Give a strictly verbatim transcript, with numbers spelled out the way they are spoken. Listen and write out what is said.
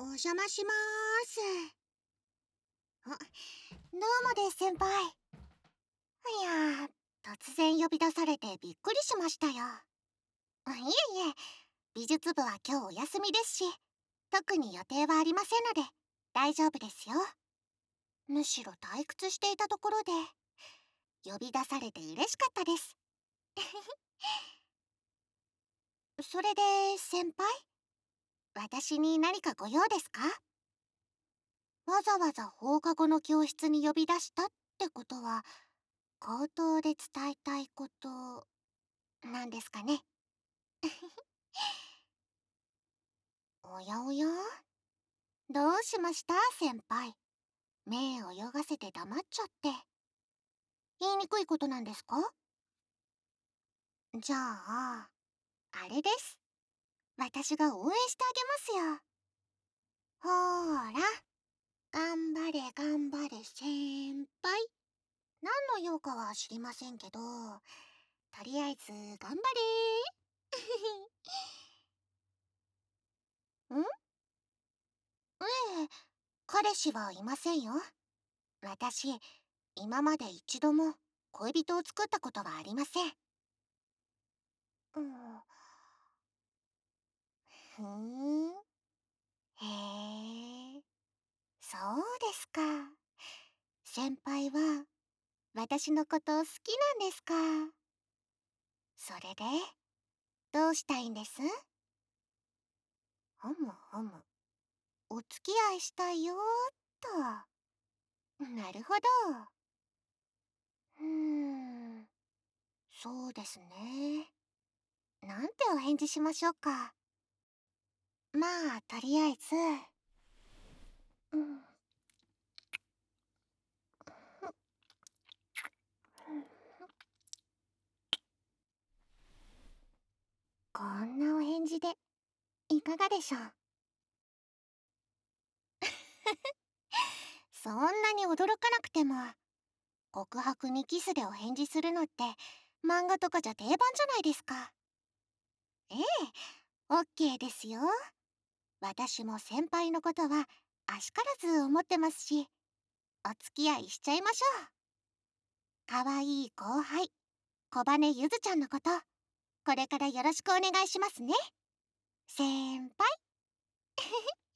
お邪魔しまーす。あ、どうもです、先輩。いやー、突然呼び出されてびっくりしましたよ。あ、いえいえ、美術部は今日お休みですし、特に予定はありませんので、大丈夫ですよ。むしろ退屈していたところで、呼び出されて嬉しかったです。それで、先輩、私に何かご用ですか？わざわざ放課後の教室に呼び出したってことは、口頭で伝えたいことなんですかね。おやおや、どうしました先輩。目を泳がせて黙っちゃって。言いにくいことなんですか？じゃあ、あれです。私が応援してあげますよ。ほーら、頑張れ頑張れ先輩。何の用かは知りませんけど、とりあえず頑張れー。ん？ええ、彼氏はいませんよ。私、今まで一度も恋人を作ったことはありません。うん。ふーん。へえ、そうですか。先輩は私のこと好きなんですか？それで、どうしたいんです？ふむふむ。お付き合いしたいよーっと。なるほど。うーん、そうですね。なんてお返事しましょうか。まあ、とりあえず、うん、こんなお返事でいかがでしょう？そんなに驚かなくても、告白にキスでお返事するのって漫画とかじゃ定番じゃないですか。ええ、オッケーですよ。私も先輩のことはあしからず思ってますし、お付き合いしちゃいましょう。かわいい後輩、小羽ゆずちゃんのこと、これからよろしくお願いしますね。先輩。